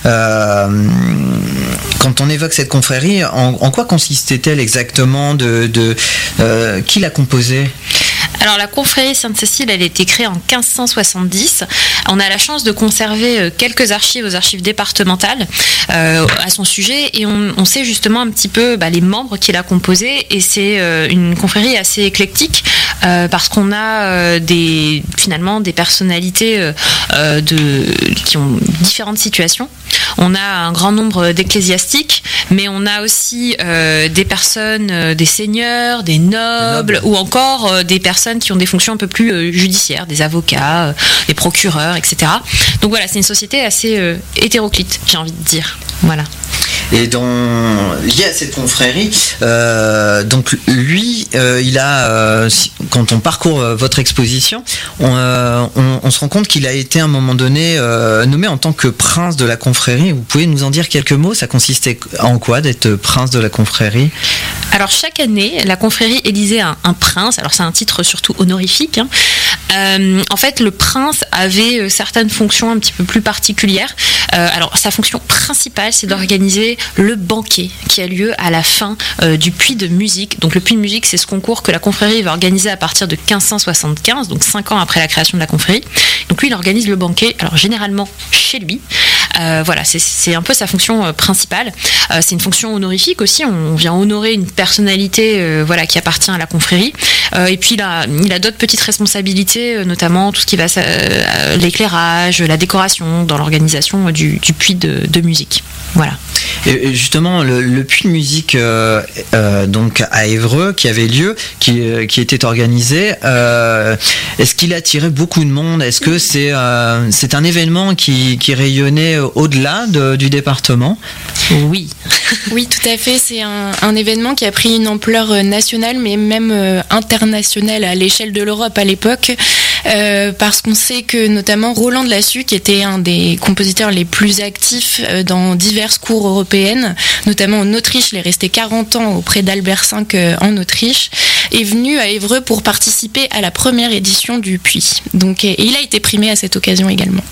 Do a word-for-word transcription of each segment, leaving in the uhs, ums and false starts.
Euh, quand on évoque cette confrérie, en, en quoi consistait-elle exactement de, de, euh, qui l'a composée ? Alors la confrérie Sainte-Cécile, elle a été créée en quinze cent soixante-dix. On a la chance de conserver quelques archives aux archives départementales euh, à son sujet, et on, on sait justement un petit peu bah, les membres qui l'a composée, et c'est euh, une confrérie assez éclectique euh, parce qu'on a euh, des, finalement des personnalités euh, de, qui ont différentes situations. On a un grand nombre d'ecclésiastiques, mais on a aussi euh, des personnes, euh, des seigneurs, des nobles, nobles. ou encore euh, des personnes qui ont des fonctions un peu plus euh, judiciaires, des avocats, euh, des procureurs, et cetera. Donc voilà, c'est une société assez euh, hétéroclite, j'ai envie de dire. Voilà. Et dans, lié à cette confrérie, euh, donc lui, euh, il a, euh, quand on parcourt euh, votre exposition, on, euh, on, on se rend compte qu'il a été à un moment donné euh, nommé en tant que prince de la confrérie. Vous pouvez nous en dire quelques mots ? Ça consistait en quoi d'être prince de la confrérie ? Alors chaque année, la confrérie élisait un, un prince. Alors c'est un titre surtout honorifique. Hein. Euh, en fait, le prince avait certaines fonctions un petit peu plus particulières. Euh, alors sa fonction principale, c'est d'organiser le banquet qui a lieu à la fin euh, du puits de musique. Donc le puits de musique, c'est ce concours que la confrérie va organiser à partir de quinze cent soixante-quinze, donc cinq ans après la création de la confrérie. Donc lui, il organise le banquet, alors généralement chez lui. Euh, voilà, c'est, c'est un peu sa fonction euh, principale. Euh, c'est une fonction honorifique aussi. On vient honorer une personnalité euh, voilà, qui appartient à la confrérie. Euh, et puis il a, il a d'autres petites responsabilités, euh, notamment tout ce qui va euh, l'éclairage, la décoration dans l'organisation euh, du, du puits de, de musique. Voilà. Et justement, le, le puits de musique euh, euh, donc à Évreux qui avait lieu, qui, qui était organisé, euh, est-ce qu'il attirait beaucoup de monde ? Est-ce que c'est, euh, c'est un événement qui, qui rayonnait au-delà de, du département ? Oui. Oui, tout à fait. C'est un, un événement qui a pris une ampleur nationale, mais même euh, internationale à l'échelle de l'Europe à l'époque. Euh, parce qu'on sait que notamment Roland de Lassus, qui était un des compositeurs les plus actifs euh, dans diverses cours européennes, notamment en Autriche, il est resté quarante ans auprès d'Albert cinq euh, en Autriche, est venu à Évreux pour participer à la première édition du Puits. Donc, et il a été primé à cette occasion également.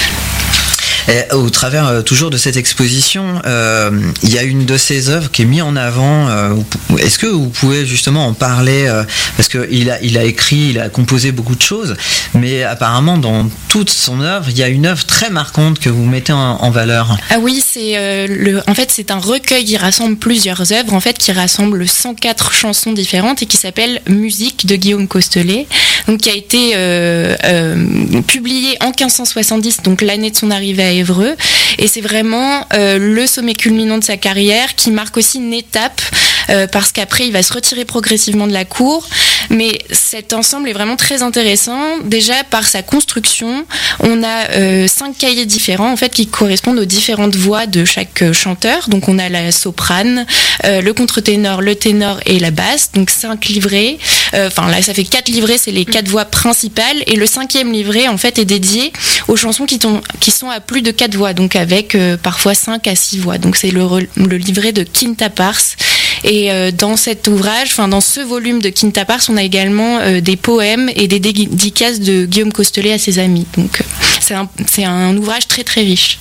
Et au travers euh, toujours de cette exposition, euh, il y a une de ses œuvres qui est mise en avant. Euh, est-ce que vous pouvez justement en parler euh, parce qu'il a, il a écrit, il a composé beaucoup de choses, mais apparemment dans toute son œuvre, il y a une œuvre très marquante que vous mettez en, en valeur. Ah oui, c'est euh, le, en fait c'est un recueil qui rassemble plusieurs œuvres, en fait qui rassemble cent quatre chansons différentes et qui s'appelle Musique de Guillaume Costelet, donc qui a été euh, euh, publié en quinze cent soixante-dix, donc l'année de son arrivée à Évreux, et c'est vraiment euh, le sommet culminant de sa carrière qui marque aussi une étape euh, parce qu'après il va se retirer progressivement de la cour, mais cet ensemble est vraiment très intéressant déjà par sa construction. On a euh, cinq cahiers différents en fait qui correspondent aux différentes voix de chaque chanteur, donc on a la soprane, euh, le contre-ténor, le ténor et la basse, donc cinq livrets, enfin euh, là ça fait quatre livrets, c'est les quatre voix principales, et le cinquième livret en fait est dédié aux chansons qui, ton, qui sont à plus de quatre voix, donc avec euh, parfois cinq à six voix, donc c'est le, le livret de Quinta Pars. Et euh, dans cet ouvrage, enfin dans ce volume de Quinta Pars, on a également euh, des poèmes et des dédicaces de Guillaume Costelet à ses amis. Donc euh, c'est, un, c'est un ouvrage très très riche.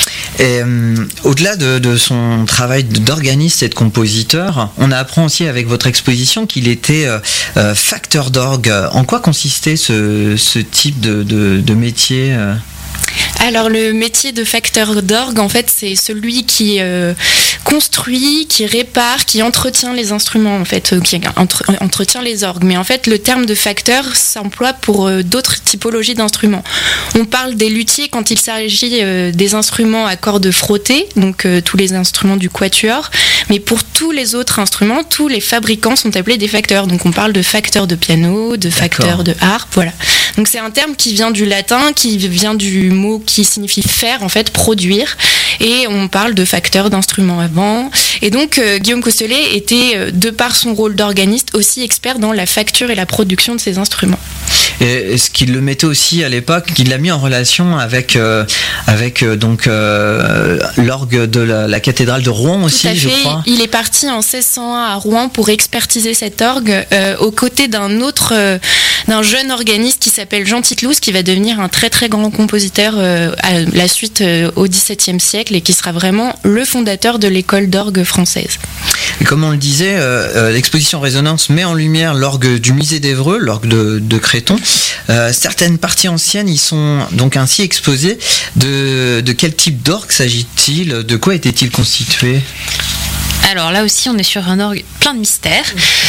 Et euh, au-delà de, de son travail d'organiste et de compositeur, on apprend aussi avec votre exposition qu'il était euh, euh, facteur d'orgue. En quoi consistait ce, ce type de, de, de métier euh Alors le métier de facteur d'orgue, en fait, c'est celui qui euh, construit, qui répare, qui entretient les instruments, en fait, euh, qui entre, entretient les orgues. Mais en fait, le terme de facteur s'emploie pour euh, d'autres typologies d'instruments. On parle des luthiers quand il s'agit euh, des instruments à cordes frottées, donc euh, tous les instruments du quatuor. Mais pour tous les autres instruments, tous les fabricants sont appelés des facteurs. Donc on parle de facteur de piano, de facteur de harpe, voilà. Donc c'est un terme qui vient du latin, qui vient du mot qui signifie faire, en fait, produire. Et on parle de facteur d'instruments avant. Et donc euh, Guillaume Costelet était, euh, de par son rôle d'organiste, aussi expert dans la facture et la production de ces instruments. Et est-ce qu'il le mettait aussi à l'époque, qu'il l'a mis en relation avec, euh, avec euh, donc, euh, l'orgue de la, la cathédrale de Rouen aussi, Tout à fait. je crois. Il est parti en seize cent un à Rouen pour expertiser cet orgue euh, aux côtés d'un autre, euh, d'un jeune organiste qui s'appelle Jean Titlouse, qui va devenir un très très grand compositeur euh, à la suite euh, au XVIIe siècle et qui sera vraiment le fondateur de l'école d'orgue française. Et comme on le disait, euh, euh, l'exposition Résonance met en lumière l'orgue du musée d'Évreux, l'orgue de, de Créton. Euh, certaines parties anciennes y sont donc ainsi exposées. De, de quel type d'orgue s'agit-il? De quoi était-il constitué? Alors là aussi, on est sur un orgue plein de mystères.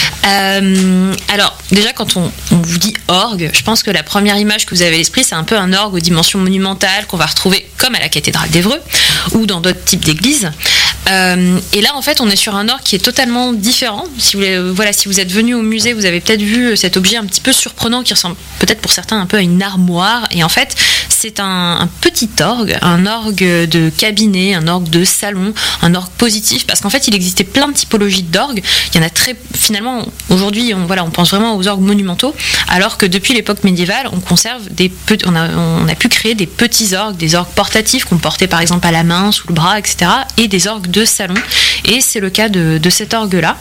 Euh, alors déjà, quand on, on vous dit orgue, je pense que la première image que vous avez à l'esprit, c'est un peu un orgue aux dimensions monumentales qu'on va retrouver comme à la cathédrale d'Évreux ou dans d'autres types d'églises. Euh, et là, en fait, on est sur un orgue qui est totalement différent. Si vous, euh, voilà, si vous êtes venu au musée, vous avez peut-être vu cet objet un petit peu surprenant qui ressemble peut-être pour certains un peu à une armoire. Et en fait, c'est un, un petit orgue, un orgue de cabinet, un orgue de salon, un orgue positif, parce qu'en fait, il existait plein de typologies d'orgues. Il y en a très, finalement, aujourd'hui, on, voilà, on pense vraiment aux orgues monumentaux, alors que depuis l'époque médiévale, on conserve des, on a, on a pu créer des petits orgues, des orgues portatifs qu'on portait par exemple à la main, sous le bras, et cetera, et des orgues de salon. Et c'est le cas de, de cet orgue-là.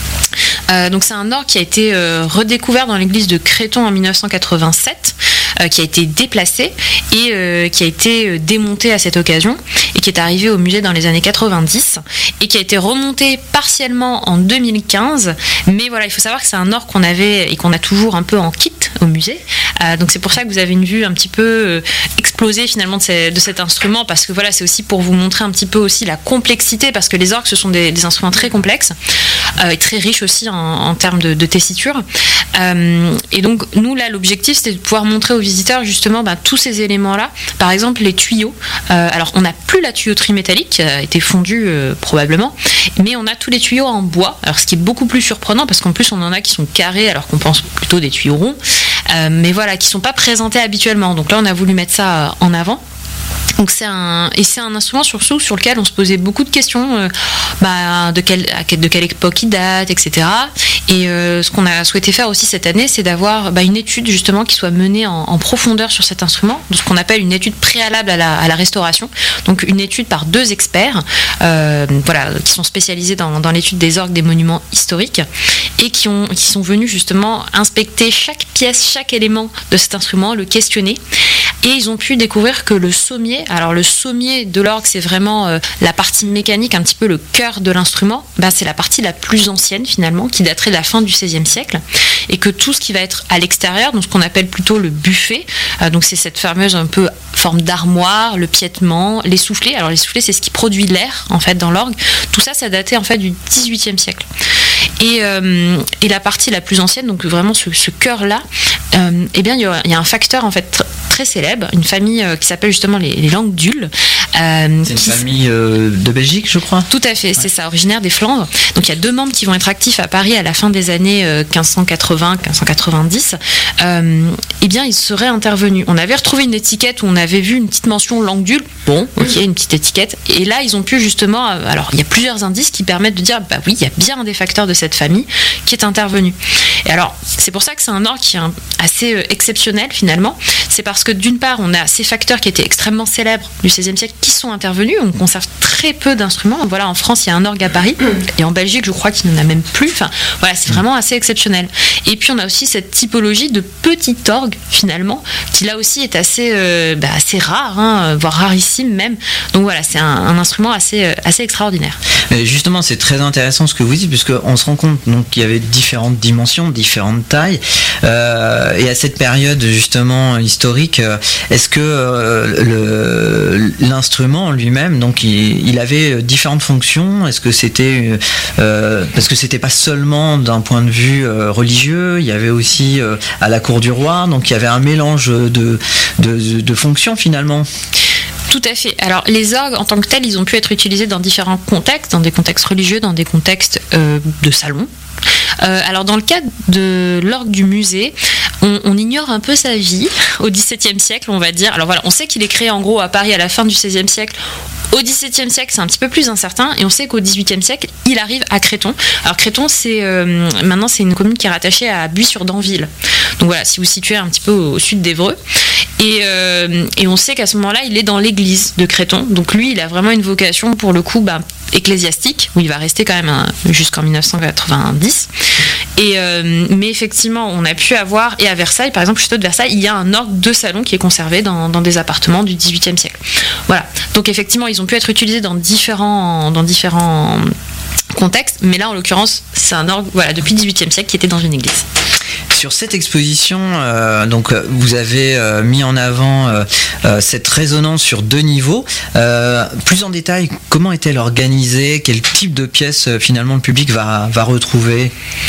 Euh, donc c'est un orgue qui a été euh, redécouvert dans l'église de Créton en dix-neuf cent quatre-vingt-sept, euh, qui a été déplacé et euh, qui a été euh, démonté à cette occasion et qui est arrivé au musée dans les années quatre-vingt-dix et qui a été remonté partiellement en deux mille quinze. Mais voilà, il faut savoir que c'est un orgue qu'on avait et qu'on a toujours un peu en kit au musée. Euh, donc c'est pour ça que vous avez une vue un petit peu euh, explosée finalement de, ces, de cet instrument, parce que voilà, c'est aussi pour vous montrer un petit peu aussi la complexité, parce que les orgues, ce sont des, des instruments très complexes euh, et très riches aussi en, en termes de, de tessiture. Euh, et donc nous là, l'objectif, c'était de pouvoir montrer aux visiteurs justement bah, tous ces éléments-là. Par exemple, les tuyaux. Euh, alors on n'a plus la tuyauterie métallique qui a été fondue euh, probablement, mais on a tous les tuyaux en bois. Alors ce qui est beaucoup plus surprenant, parce qu'en plus on en a qui sont carrés alors qu'on pense plutôt des tuyaux ronds. Euh, mais voilà, qui ne sont pas présentés habituellement. Donc là, on a voulu mettre ça en avant. Donc c'est un, et c'est un instrument surtout sur lequel on se posait beaucoup de questions, euh, bah, de, quelle, de quelle époque il date, et cetera. Et euh, ce qu'on a souhaité faire aussi cette année, c'est d'avoir bah, une étude justement qui soit menée en, en profondeur sur cet instrument, de ce qu'on appelle une étude préalable à la, à la restauration. Donc une étude par deux experts, euh, voilà, qui sont spécialisés dans, dans l'étude des orgues des monuments historiques et qui, ont, qui sont venus justement inspecter chaque pièce, chaque élément de cet instrument, le questionner. Et ils ont pu découvrir que le sommier, alors le sommier de l'orgue, c'est vraiment euh, la partie mécanique, un petit peu le cœur de l'instrument, bah, c'est la partie la plus ancienne finalement, qui daterait de la fin du seizième siècle, et que tout ce qui va être à l'extérieur, donc ce qu'on appelle plutôt le buffet, euh, donc c'est cette fameuse un peu forme d'armoire, le piétement, les soufflets, alors les soufflets c'est ce qui produit l'air en fait dans l'orgue, tout ça ça datait en fait du dix-huitième siècle. Et, euh, et la partie la plus ancienne, donc vraiment ce, ce cœur-là, euh, eh bien il y, a, il y a un facteur en fait très célèbre, une famille euh, qui s'appelle justement les, les Languedules. Euh, c'est une qui... famille euh, de Belgique, je crois. Tout à fait, ouais. C'est ça, originaire des Flandres. Donc il y a deux membres qui vont être actifs à Paris à la fin des années euh, quinze cent quatre-vingts quinze cent quatre-vingt-dix. Euh, eh bien, ils seraient intervenus. On avait retrouvé une étiquette où on avait vu une petite mention Languedule. Bon, ok, une petite étiquette. Et là, ils ont pu justement... Euh, alors, il y a plusieurs indices qui permettent de dire, bah oui, il y a bien un des facteurs de cette famille qui est intervenu. Et alors, c'est pour ça que c'est un orgue qui est assez euh, exceptionnel finalement. C'est parce que d'une part, on a ces facteurs qui étaient extrêmement célèbres du seizième siècle qui sont intervenus. On conserve très peu d'instruments. Voilà, en France, il y a un orgue à Paris. Et en Belgique, je crois qu'il n'en a même plus. Enfin, voilà, c'est vraiment assez exceptionnel. Et puis, on a aussi cette typologie de petit orgue, finalement, qui là aussi est assez, euh, bah, assez rare, hein, voire rarissime même. Donc voilà, c'est un, un instrument assez, euh, assez extraordinaire. Et justement, c'est très intéressant ce que vous dites, puisqu'on se rend compte donc, qu'il y avait différentes dimensions, différentes tailles. Euh, et à cette période, justement, historique, euh, est-ce que euh, le, l'instrument lui-même, donc, il, il avait différentes fonctions? Est-ce que c'était... Euh, parce que c'était pas seulement d'un point de vue euh, religieux, il y avait aussi euh, à la cour du roi, donc il y avait un mélange de, de, de, de fonctions finalement. Tout à fait. Alors, les orgues, en tant que tels, ils ont pu être utilisés dans différents contextes, dans des contextes religieux, dans des contextes euh, de salon. Euh, alors, dans le cas de l'orgue du musée, on, on ignore un peu sa vie au dix-septième siècle, on va dire. Alors voilà, on sait qu'il est créé en gros à Paris à la fin du seizième siècle, Au XVIIe siècle, c'est un petit peu plus incertain, et on sait qu'au XVIIIe siècle, il arrive à Créton. Alors Créton, c'est euh, maintenant c'est une commune qui est rattachée à Buis-sur-Danville. Donc voilà, si vous situez un petit peu au, au sud d'Évreux. Et, euh, et on sait qu'à ce moment-là, il est dans l'église de Créton. Donc lui, il a vraiment une vocation pour le coup bah, ecclésiastique, où il va rester quand même hein, jusqu'en dix-neuf cent quatre-vingt-dix. Et, euh, mais effectivement, on a pu avoir, et à Versailles, par exemple, château de Versailles, il y a un orgue de salon qui est conservé dans, dans des appartements du XVIIIe siècle. Voilà. Donc effectivement, ils ont pu être utilisés dans différents, dans différents contextes, mais là, en l'occurrence, c'est un orgue voilà, depuis le XVIIIe siècle qui était dans une église. Sur cette exposition, euh, donc vous avez euh, mis en avant euh, euh, cette résonance sur deux niveaux. Euh, plus en détail, comment est-elle organisée? Quel type de pièces euh, finalement le public va, va retrouver?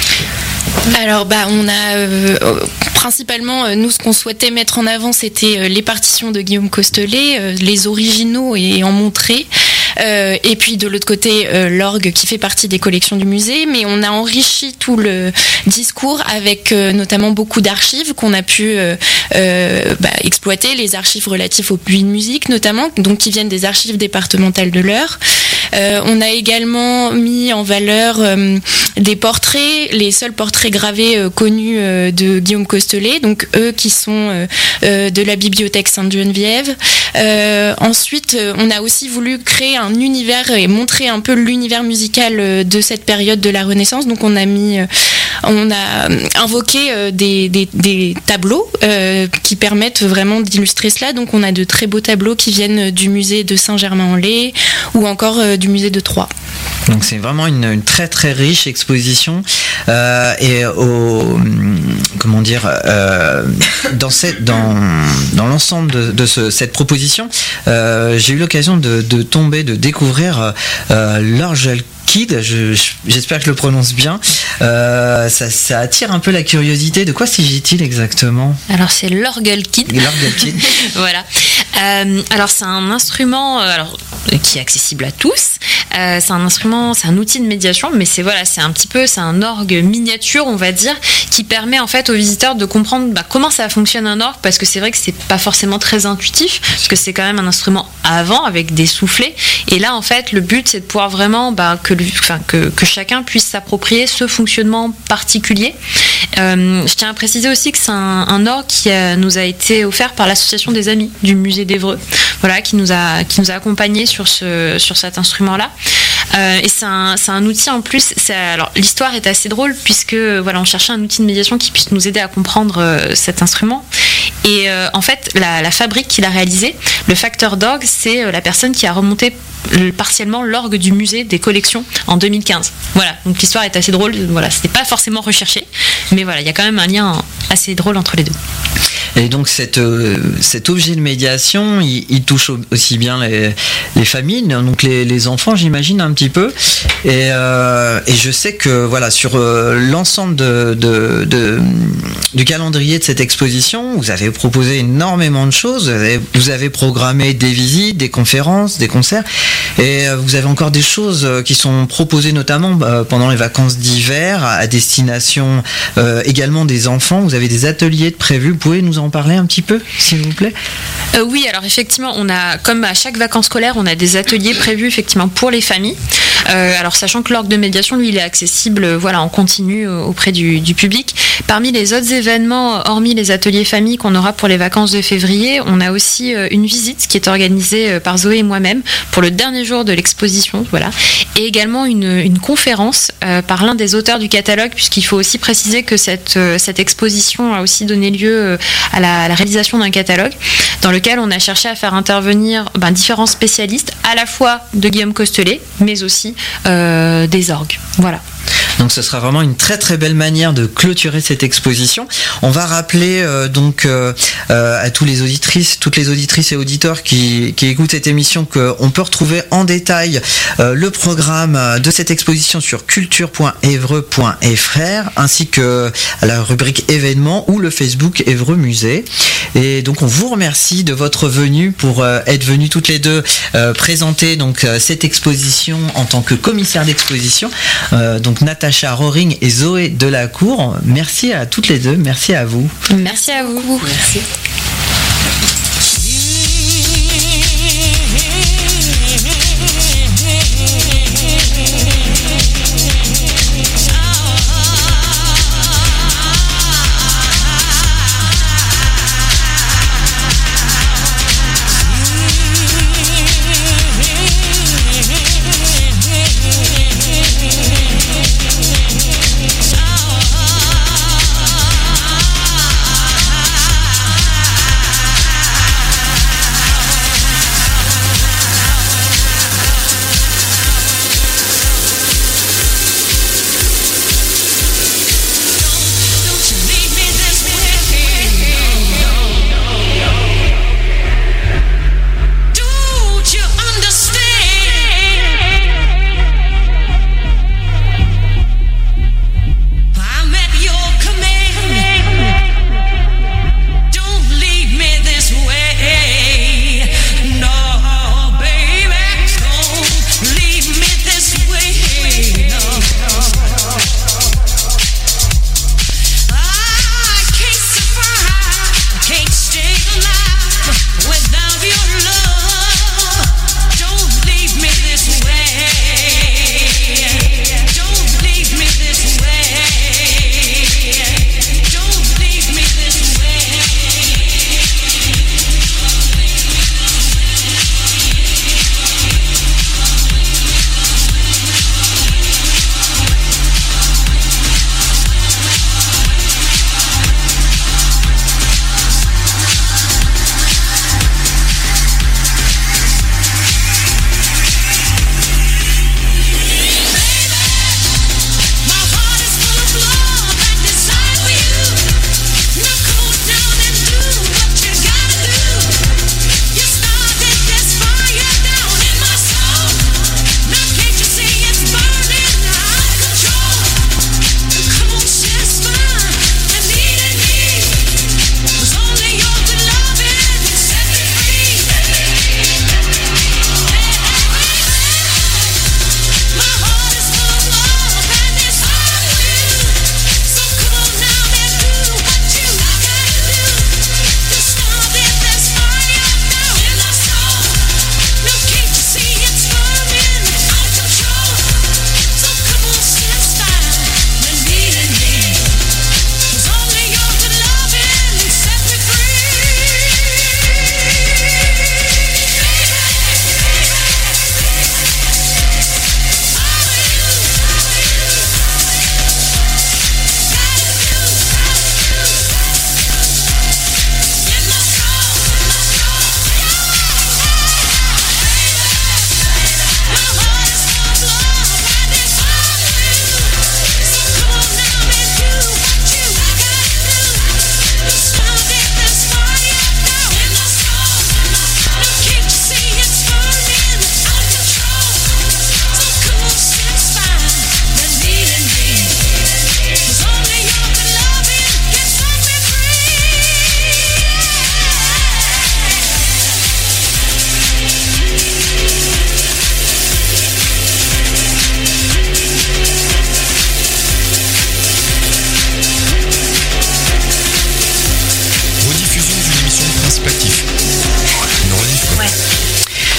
Alors bah on a euh, principalement euh, nous ce qu'on souhaitait mettre en avant c'était euh, les partitions de Guillaume Costelet, euh, les originaux et en montré. Euh, et puis de l'autre côté euh, l'orgue qui fait partie des collections du musée, mais on a enrichi tout le discours avec euh, notamment beaucoup d'archives qu'on a pu euh, euh, bah, exploiter, les archives relatives au puits de musique notamment, donc qui viennent des archives départementales de l'Eure. Euh, on a également mis en valeur euh, des portraits, les seuls portraits gravés euh, connus euh, de Guillaume Costelet, donc eux qui sont euh, euh, de la bibliothèque Sainte-Geneviève. Euh, ensuite, euh, on a aussi voulu créer un univers et montrer un peu l'univers musical euh, de cette période de la Renaissance. Donc on a mis, euh, on a invoqué euh, des, des, des tableaux euh, qui permettent vraiment d'illustrer cela. Donc on a de très beaux tableaux qui viennent du musée de Saint-Germain-en-Laye ou encore euh, du musée de Troyes. Donc c'est vraiment une, une très très riche exposition euh, et au, comment dire euh, dans cette dans dans l'ensemble de, de ce, cette proposition, euh, j'ai eu l'occasion de, de tomber de découvrir euh, l'orgel Kid, je, je, j'espère que je le prononce bien. Euh, ça, ça attire un peu la curiosité. De quoi s'agit-il exactement? Alors c'est l'orgel Kid. L'orgel Kid. Voilà. Euh, alors c'est un instrument euh, alors, qui est accessible à tous. Euh, c'est un instrument, c'est un outil de médiation, mais c'est voilà, c'est un petit peu, c'est un orgue miniature, on va dire, qui permet en fait aux visiteurs de comprendre bah, comment ça fonctionne un orgue, parce que c'est vrai que c'est pas forcément très intuitif, parce que c'est quand même un instrument à vent avec des soufflets. Et là en fait, le but c'est de pouvoir vraiment bah, que Enfin, que, que chacun puisse s'approprier ce fonctionnement particulier. Euh, je tiens à préciser aussi que c'est un, un orgue qui a, nous a été offert par l'association des amis du musée d'Évreux, voilà, qui nous a qui nous a accompagnés sur ce sur cet instrument-là. Euh, et c'est un, c'est un outil en plus. C'est, alors l'histoire est assez drôle puisque voilà, on cherchait un outil de médiation qui puisse nous aider à comprendre euh, cet instrument. Et euh, en fait, la, la fabrique qui l'a réalisé, le facteur d'orgue, c'est euh, la personne qui a remonté euh, partiellement l'orgue du musée des collections en deux mille quinze. Voilà, donc l'histoire est assez drôle. Voilà, c'était pas forcément recherché, mais voilà, il y a quand même un lien assez drôle entre les deux. Et donc cette, euh, cet objet de médiation, il, il touche aussi bien les, les familles, donc les, les enfants, j'imagine un petit peu. Et, euh, et je sais que voilà, sur euh, l'ensemble de, de, de, du calendrier de cette exposition, vous avez proposé énormément de choses. Vous avez, vous avez programmé des visites, des conférences, des concerts, et euh, vous avez encore des choses qui sont proposées notamment euh, pendant les vacances d'hiver à destination euh, également des enfants. Vous avez des ateliers de prévus. Vous pouvez nous en parler un petit peu, s'il vous plaît? euh, Oui, alors effectivement, on a, comme à chaque vacances scolaires, on a des ateliers prévus effectivement pour les familles. Euh, alors sachant que l'orgue de médiation, lui, il est accessible, voilà, en continu euh, auprès du, du public. Parmi les autres événements, hormis les ateliers famille qu'on aura pour les vacances de février, on a aussi euh, une visite qui est organisée euh, par Zoé et moi-même pour le dernier jour de l'exposition, voilà, et également une, une conférence euh, par l'un des auteurs du catalogue, puisqu'il faut aussi préciser que cette, euh, cette exposition a aussi donné lieu euh, à, la, à la réalisation d'un catalogue dans lequel on a cherché à faire intervenir ben, différents spécialistes, à la fois de Guillaume Costelet, mais aussi euh, des orgues. Voilà. Donc ce sera vraiment une très très belle manière de clôturer cette exposition. On va rappeler euh, donc euh, euh, à tous les auditrices, toutes les auditrices et auditeurs qui, qui écoutent cette émission qu'on peut retrouver en détail euh, le programme de cette exposition sur culture point évreux point f r ainsi que la rubrique événements ou le Facebook Évreux Musée. Et donc on vous remercie de votre venue pour euh, être venues toutes les deux euh, présenter donc euh, cette exposition en tant que commissaire d'exposition. Euh, donc Natacha Rohring et Zoé Delacour. Merci à toutes les deux, merci à vous. Merci à vous. Merci.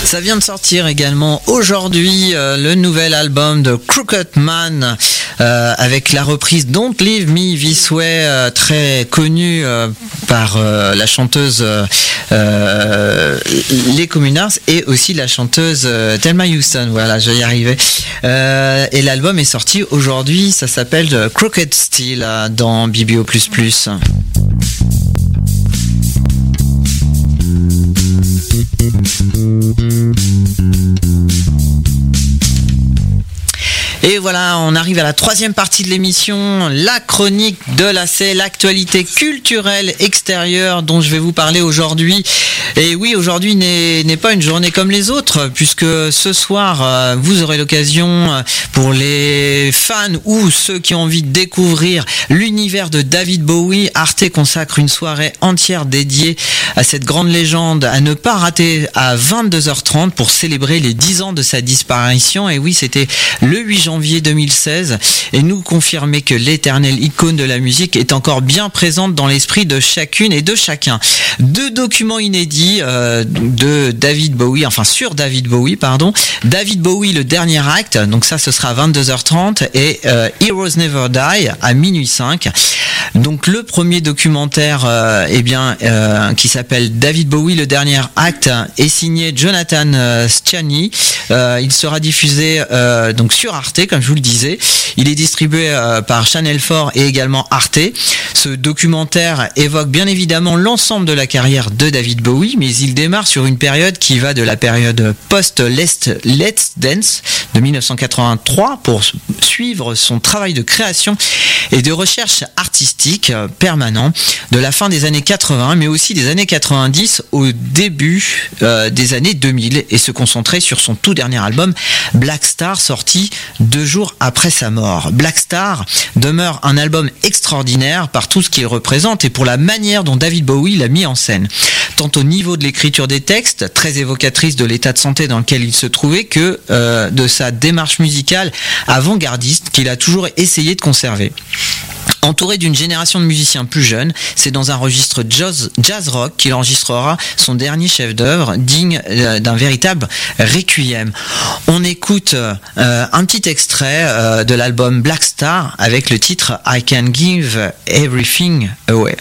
Ça vient de sortir également aujourd'hui euh, le nouvel album de Crooked Man euh, avec la reprise Don't Leave Me This Way, euh, très connue euh, par euh, la chanteuse euh, Les Communards et aussi la chanteuse euh, Thelma Houston. Voilà, je vais y arriver. Euh, et l'album est sorti aujourd'hui, ça s'appelle Crooked Steel euh, dans B B O plus plus. Et voilà, on arrive à la troisième partie de l'émission, la chronique de la C, l'actualité culturelle extérieure dont je vais vous parler aujourd'hui. Et oui, aujourd'hui n'est, n'est pas une journée comme les autres, puisque ce soir, vous aurez l'occasion, pour les fans ou ceux qui ont envie de découvrir l'univers de David Bowie, Arte consacre une soirée entière dédiée à cette grande légende, à ne pas rater à vingt-deux heures trente pour célébrer les dix ans de sa disparition. Et oui, c'était le huit janvier deux mille seize, et nous confirmer que l'éternelle icône de la musique est encore bien présente dans l'esprit de chacune et de chacun. Deux documents inédits euh, de David Bowie, enfin sur David Bowie, pardon. David Bowie, le dernier acte, donc ça ce sera à vingt-deux heures trente, et euh, Heroes Never Die à minuit cinq. Donc le premier documentaire euh, eh bien, euh, qui s'appelle David Bowie, le dernier acte, est signé Jonathan euh, Sciani. Euh, il sera diffusé euh, donc sur Arte, comme je vous le disais. Il est distribué euh, par Channel four et également Arte. Ce documentaire évoque bien évidemment l'ensemble de la carrière de David Bowie, mais il démarre sur une période qui va de la période post-Let's Let's Dance de dix-neuf cent quatre-vingt-trois pour suivre son travail de création et de recherche artistique permanent de la fin des années quatre-vingts, mais aussi des années quatre-vingt-dix au début euh, des années deux mille, et se concentrer sur son tout dernier album Black Star, sorti deux jours après sa mort. Black Star demeure un album extraordinaire par tout ce qu'il représente et pour la manière dont David Bowie l'a mis en scène, tant au niveau de l'écriture des textes, très évocatrice de l'état de santé dans lequel il se trouvait, que euh, de sa démarche musicale avant-gardiste qu'il a toujours essayé de conserver. Entouré d'une génération de musiciens plus jeunes, c'est dans un registre jazz, jazz rock qu'il enregistrera son dernier chef-d'œuvre, digne euh, d'un véritable requiem. On écoute euh, un petit extrait euh, de l'album Black Star avec le titre I Can Give Everything Away.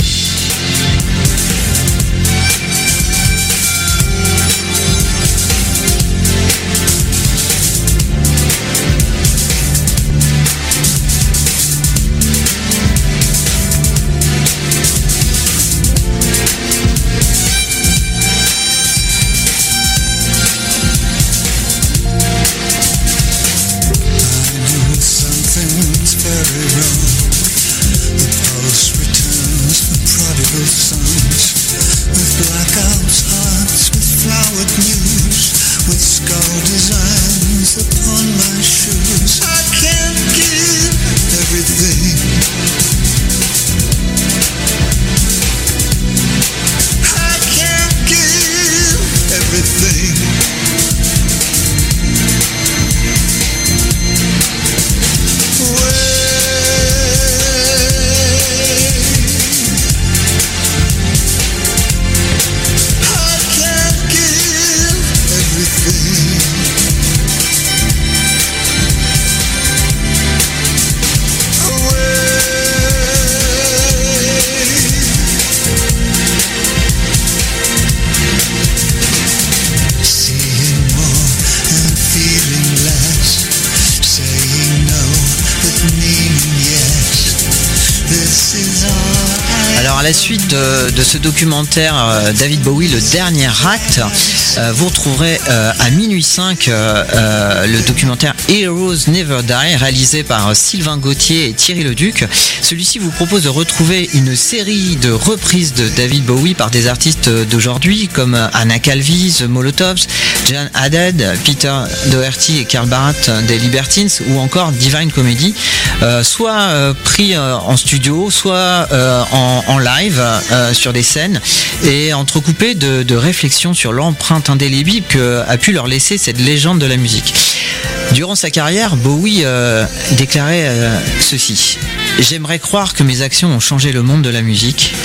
À la suite de, de ce documentaire euh, David Bowie, le dernier acte, euh, vous retrouverez euh, à minuit cinq euh, euh, le documentaire Heroes Never Die, réalisé par Sylvain Gauthier et Thierry Leduc. Celui-ci vous propose de retrouver une série de reprises de David Bowie par des artistes d'aujourd'hui comme Anna Calvi, The Molotovs, Jan Haddad, Peter Doherty et Karl Barth des Libertines, ou encore Divine Comedy, euh, soit euh, pris euh, en studio, soit euh, en, en live euh, sur des scènes, et entrecoupé de, de réflexions sur l'empreinte indélébile que a pu leur laisser cette légende de la musique. Durant sa carrière, Bowie euh, déclarait euh, ceci: « J'aimerais croire que mes actions ont changé le monde de la musique.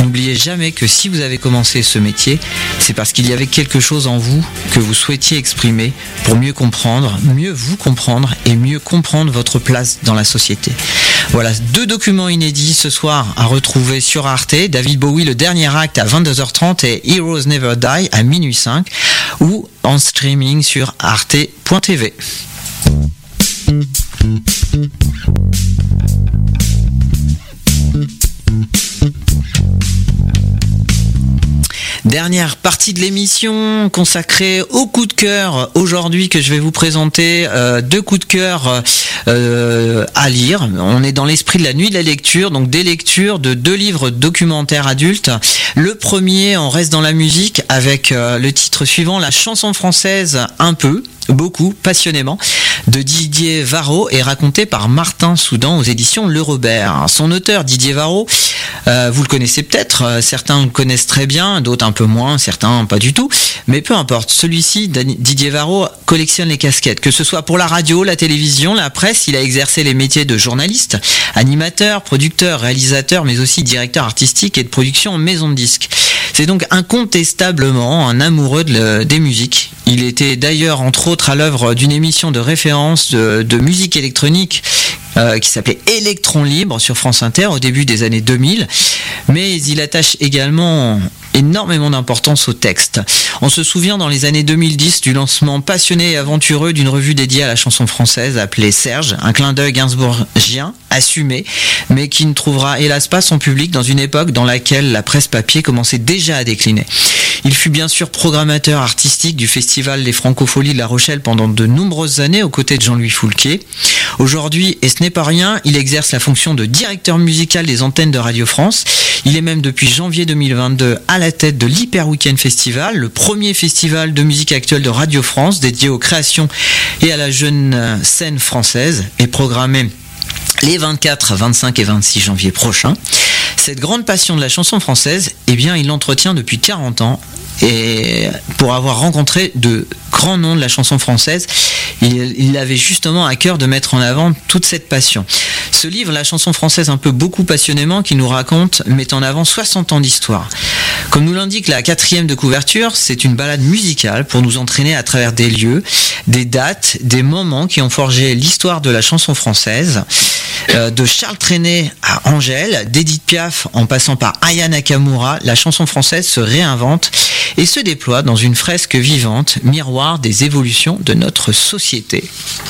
N'oubliez jamais que si vous avez commencé ce métier, c'est parce qu'il y avait quelque chose en vous que vous souhaitiez exprimer pour mieux comprendre, mieux vous comprendre et mieux comprendre votre place dans la société. Voilà, deux documents inédits ce soir à retrouver sur Arte. David Bowie, le dernier acte à vingt-deux heures trente et Heroes Never Die à minuit cinq ou en streaming sur arte point t v. Dernière partie de l'émission consacrée au coup de cœur aujourd'hui que je vais vous présenter. Euh, deux coups de cœur euh, à lire. On est dans l'esprit de la nuit de la lecture, donc des lectures de deux livres documentaires adultes. Le premier, on reste dans la musique avec euh, le titre suivant, La chanson française un peu, beaucoup, passionnément, de Didier Varro et raconté par Martin Soudan aux éditions Le Robert. Son auteur, Didier Varro, euh, vous le connaissez peut-être, euh, certains le connaissent très bien, d'autres un peu moins, certains pas du tout, mais peu importe. Celui-ci, Didier Varro, collectionne les casquettes, que ce soit pour la radio, la télévision, la presse. Il a exercé les métiers de journaliste, animateur, producteur, réalisateur, mais aussi directeur artistique et de production en maison de disques. C'est donc incontestablement un amoureux de, des musiques. Il était d'ailleurs entre autres à l'œuvre d'une émission de référence de, de musique électronique euh, qui s'appelait Électron Libre sur France Inter au début des années deux mille. Mais il attache également énormément d'importance au texte. On se souvient dans les années deux mille dix du lancement passionné et aventureux d'une revue dédiée à la chanson française appelée Serge, un clin d'œil gainsbourgien assumé, mais qui ne trouvera hélas pas son public dans une époque dans laquelle la presse papier commençait déjà à décliner. Il fut bien sûr programmateur artistique du Festival des Francopholies de La Rochelle pendant de nombreuses années aux côtés de Jean-Louis Foulquier. Aujourd'hui, et ce n'est pas rien, il exerce la fonction de directeur musical des antennes de Radio France. Il est même depuis janvier deux mille vingt-deux à la tête de l'Hyper Weekend Festival, le premier festival de musique actuelle de Radio France dédié aux créations et à la jeune scène française, et programmé les vingt-quatre, vingt-cinq et vingt-six janvier prochains. Cette grande passion de la chanson française, eh bien, il l'entretient depuis quarante ans. Et pour avoir rencontré de grands noms de la chanson française, il, il avait justement à cœur de mettre en avant toute cette passion. Ce livre, La chanson française un peu beaucoup passionnément, qui nous raconte, met en avant soixante ans d'histoire. Comme nous l'indique la quatrième de couverture, c'est une balade musicale pour nous entraîner à travers des lieux, des dates, des moments qui ont forgé l'histoire de la chanson française. Euh, de Charles Trenet à Angèle, d'Edith Piaf en passant par Aya Nakamura, la chanson française se réinvente et se déploie dans une fresque vivante, miroir des évolutions de notre société.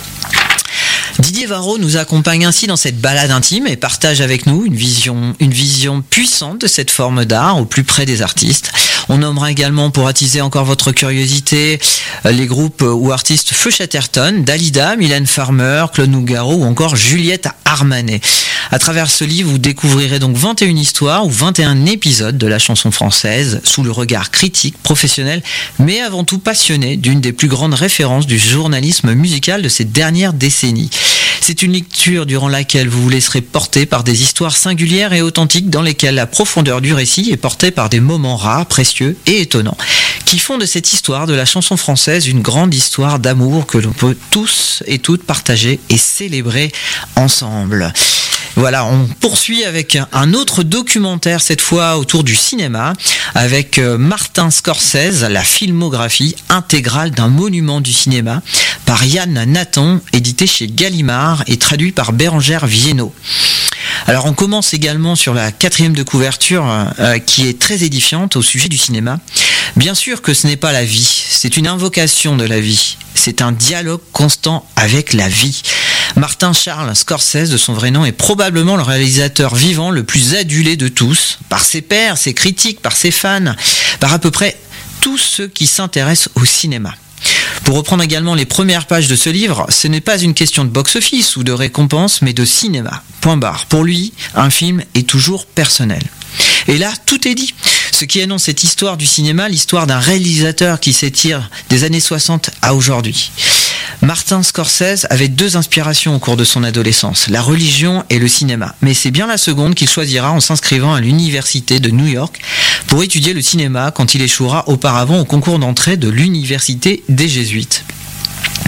Didier Varro nous accompagne ainsi dans cette balade intime et partage avec nous une vision, une vision puissante de cette forme d'art au plus près des artistes. On nommera également, pour attiser encore votre curiosité, les groupes ou artistes Feu Chatterton, Dalida, Mylène Farmer, Claude Nougaro ou encore Juliette Armanet. À travers ce livre, vous découvrirez donc vingt et une histoires ou vingt et un épisodes de la chanson française sous le regard critique, professionnel, mais avant tout passionné d'une des plus grandes références du journalisme musical de ces dernières décennies. C'est une lecture durant laquelle vous vous laisserez porter par des histoires singulières et authentiques dans lesquelles la profondeur du récit est portée par des moments rares, précieux et étonnants, qui font de cette histoire de la chanson française une grande histoire d'amour que l'on peut tous et toutes partager et célébrer ensemble. Voilà, on poursuit avec un autre documentaire, cette fois autour du cinéma, avec Martin Scorsese, la filmographie intégrale d'un monument du cinéma, par Yann Nathan, édité chez Gallimard et traduit par Bérangère Viennot. Alors on commence également sur la quatrième de couverture euh, qui est très édifiante au sujet du cinéma. Bien sûr que ce n'est pas la vie, c'est une invocation de la vie. C'est un dialogue constant avec la vie. Martin Charles Scorsese, de son vrai nom, est probablement le réalisateur vivant le plus adulé de tous, par ses pairs, ses critiques, par ses fans, par à peu près tous ceux qui s'intéressent au cinéma. Pour reprendre également les premières pages de ce livre, ce n'est pas une question de box-office ou de récompense, mais de cinéma. Point barre. Pour lui, un film est toujours personnel. Et là, tout est dit. Ce qui annonce cette histoire du cinéma, l'histoire d'un réalisateur qui s'étire des années soixante à aujourd'hui. Martin Scorsese avait deux inspirations au cours de son adolescence, la religion et le cinéma. Mais c'est bien la seconde qu'il choisira en s'inscrivant à l'université de New York pour étudier le cinéma quand il échouera auparavant au concours d'entrée de l'université des Jésuites.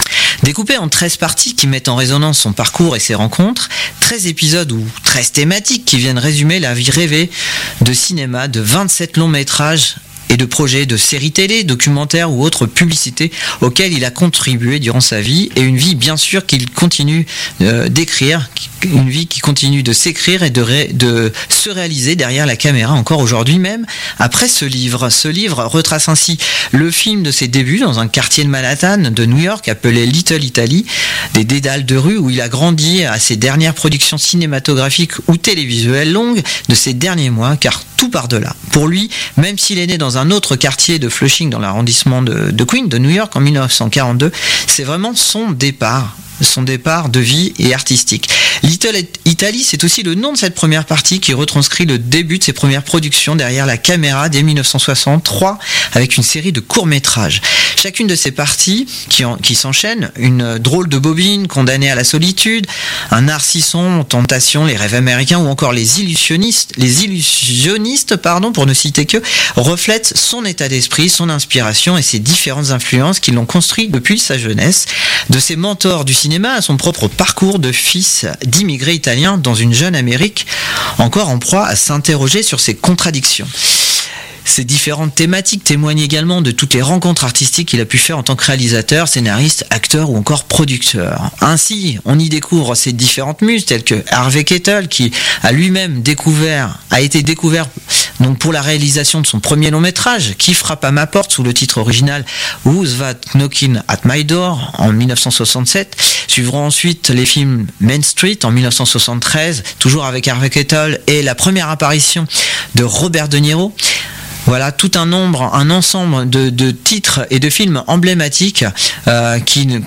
Découpé en treize parties qui mettent en résonance son parcours et ses rencontres, treize épisodes ou treize thématiques qui viennent résumer la vie rêvée de cinéma de vingt-sept longs métrages et de projets de séries télé, documentaires ou autres publicités auxquels il a contribué durant sa vie, et une vie bien sûr qu'il continue euh, d'écrire, une vie qui continue de s'écrire et de, ré, de se réaliser derrière la caméra encore aujourd'hui même après ce livre. Ce livre retrace ainsi le film de ses débuts dans un quartier de Manhattan de New York appelé Little Italy, des dédales de rue où il a grandi, à ses dernières productions cinématographiques ou télévisuelles longues de ces derniers mois, car tout par-delà. Pour lui, même s'il est né dans un autre quartier de Flushing dans l'arrondissement de, de Queens, de New York en dix-neuf cent quarante-deux, c'est vraiment son départ, son départ de vie et artistique. Little Italy, c'est aussi le nom de cette première partie qui retranscrit le début de ses premières productions derrière la caméra dès dix-neuf cent soixante-trois avec une série de courts-métrages. Chacune de ces parties qui, en, qui s'enchaînent, une drôle de bobine, Condamnée à la solitude, un Narcisson, Tentation, Les rêves américains ou encore Les illusionnistes, les illusionnistes pardon, pour ne citer que, reflètent son état d'esprit, son inspiration et ses différentes influences qui l'ont construit depuis sa jeunesse. De ses mentors du cinéma à son propre parcours de fils d'immigrés italiens dans une jeune Amérique encore en proie à s'interroger sur ses contradictions. Ces différentes thématiques témoignent également de toutes les rencontres artistiques qu'il a pu faire en tant que réalisateur, scénariste, acteur ou encore producteur. Ainsi, on y découvre ses différentes muses telles que Harvey Keitel, qui a lui-même découvert, a été découvert donc pour la réalisation de son premier long métrage, Qui frappe à ma porte, sous le titre original Who's That Knocking at My Door en dix-neuf cent soixante-sept. Suivront ensuite les films Main Street en dix-neuf cent soixante-treize, toujours avec Harvey Keitel, et la première apparition de Robert De Niro. Voilà tout un nombre, un ensemble de, de titres et de films emblématiques euh, qui